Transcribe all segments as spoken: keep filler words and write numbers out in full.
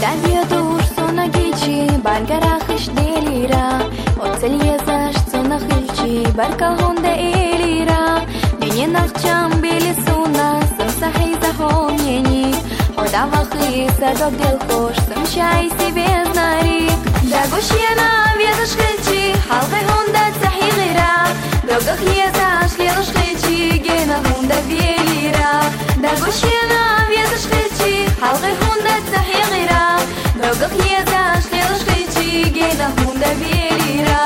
Odavietuš su nagiči, bar garachiš delira. Oțel jezaš su nachilči, bar kalhonde elira. Dine nachcham bili suna, sam sahi zahomjeni. Odavachli sadok delchoš, sam šaj si beznari. Dagoš jena vjezaš chilči, halge honda sahi gira. Dogach jezaš lieloš chilči, gena honda bielira. Dagoš jena vjezaš chilči, halge honda sahi gira. Dogach jezaš lieloš chilči, gena honda bielira.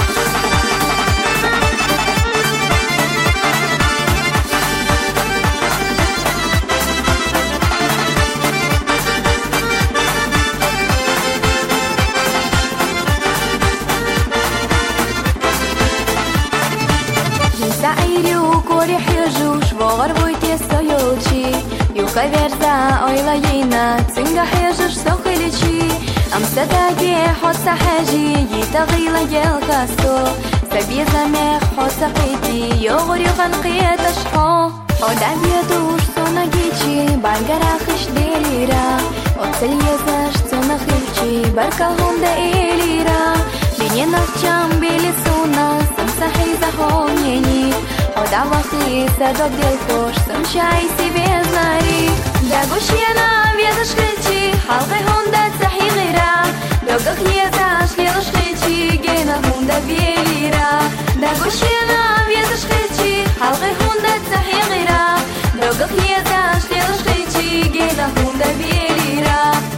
Sa'iriu kori hijush vogar voiti soyolchi Yuka verza oyla yina tsinga hijush sokhilichi Am sadagi hot sahaji yitaghila yel kasto Sabi zamekh hot saqiti yogri ghanqiyat ashqa Odavietush sonagichi bargarachish delira Otzel yezash sonakhilchi barkalhonda elira Dine nachcham bili suna sam sahi zahomjeni Odavachli sadok delchoš sam šaj si beznari Dagoš jena vjezaš chilči, halge honda sahi gira Dogach jezaš lieloš chilči, gena honda bielira Dagoš jena vjezaš chilči, halge honda sahi gira Dogach jezaš lieloš chilči, gena honda bielira